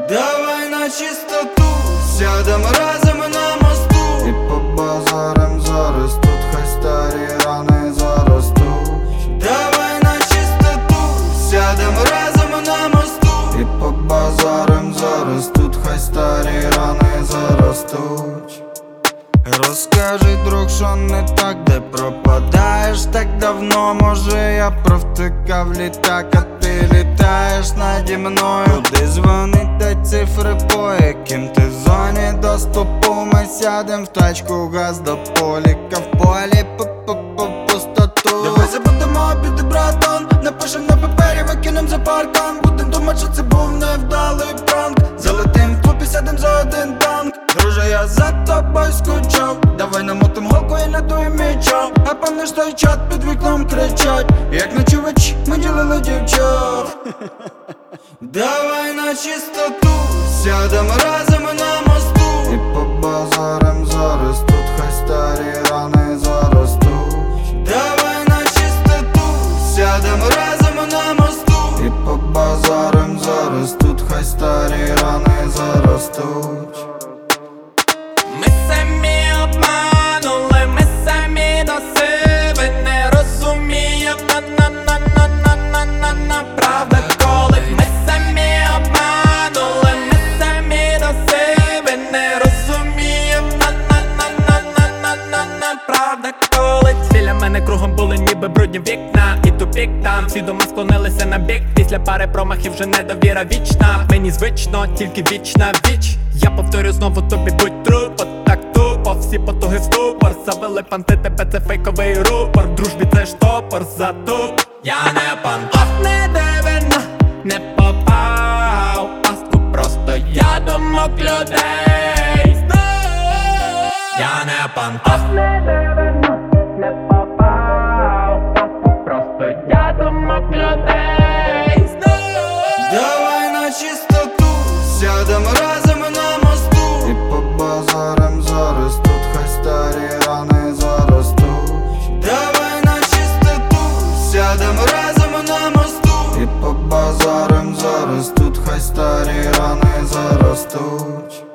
Давай на чистоту, сядем разом на мосту І побазарим зараз тут, хай старі рани заростуть. Давай на чистоту, сядем разом на мосту І побазарим зараз тут, хай старі рани заростуть. Розкажи, друг, що не так, де пропадаєш так давно. Може я провтикав літак, а ти літаєш наді мною. Куди дзвонить та цифри, по яким ти в зоні доступу? Ми сядем в тачку, газ до поліка, в полі пустоту. Давай забудемо обіди, братан, напишем на папері, викинем за паркан. Будем думать, що це був невдалий пранк. Залетим в клуб і сядем за один танк. Друже, я за тобою скучав. Давай намотим голку і надуєм міча. А пам'ятаєш той чат, під вікном кричать, як ночувачі ми ділили дівчат. Давай на чистоту, сядем разом на мосту. І побазарим зараз тут, хай старі рани заростуть. Давай на чистоту, сядем разом на мосту. І побазарим зараз тут, хай старі рани заростуть. Ми самі обманули, ми самі до себе не розуміємо, на правда коли. Ми самі обманули, ми самі до себе не розуміємо, на правда коли. Біля мене кругом були ніби брудні вікна і тупік там. Всі дома склонилися на бік, після пари промахів вже недовіра вічна. Мені звично, тільки вічна віч. Я повторю знову тобі, будь трупо, так тупо, всі потуги в ступор. Завели панти, тебе це фейковий рупор. В дружбі це штопор, затуп. Я не пант, не дивина, не попав в пастку, просто я думок людей. Я не пант, не дивина, не попав в пастку, просто я думок людей. Давай на чистоту, сядем разом на мосту. І побазарим зараз тут, хай старі рани заростуть. Давай на чистоту, сядем разом на мосту. І побазарим зараз тут, хай старі рани заростуть.